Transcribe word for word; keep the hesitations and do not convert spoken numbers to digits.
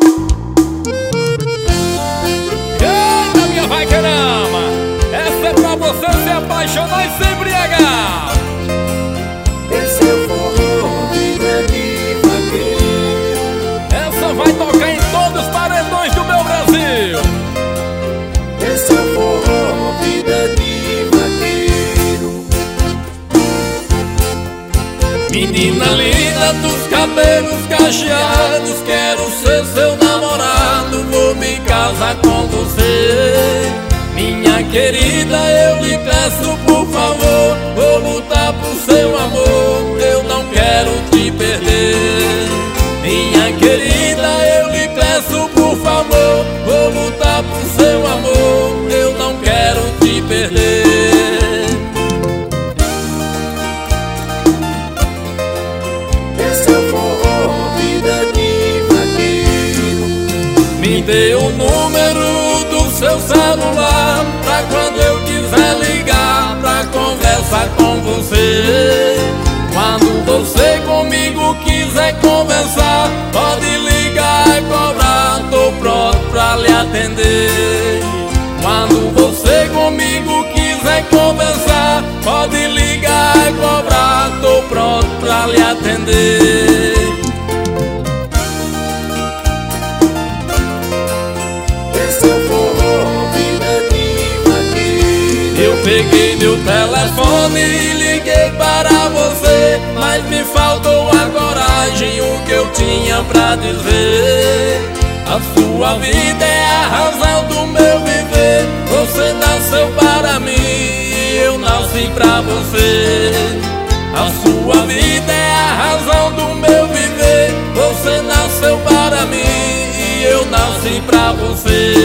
Eita, minha vai caramba! Essa é pra você se apaixonar e se embriagar. Esse é o forró, vida de vaqueiro. Essa vai tocar em todos os paredões do meu Brasil. Esse é o forró, vida de vaqueiro. Menina linda dos cabelos cacheados, quero ser seu namorado, vou me casar com você. Minha querida, eu lhe peço por favor, vou lutar por seu amor, eu não quero te perder. Minha querida, eu lhe peço por favor, vou lutar por seu amor, eu não quero te perder. Esse é o forró, vida de vaqueiro. Me dê o número do seu celular, pra quando eu quiser ligar, pra conversar com você. Quando você comigo quiser conversar, pode ligar e cobrar, tô pronto pra lhe atender. Quando você comigo quiser conversar, pode ligar e cobrar, tô pronto pra lhe atender. Esse é o forró, vida de vaqueiro. Eu peguei meu telefone e liguei para você, mas me faltou a coragem, o que eu tinha pra dizer. A sua vida é a razão do meu viver, você nasceu para mim e eu nasci pra você. A sua vida é a razão do meu viver, você nasceu para mim e eu nasci pra você.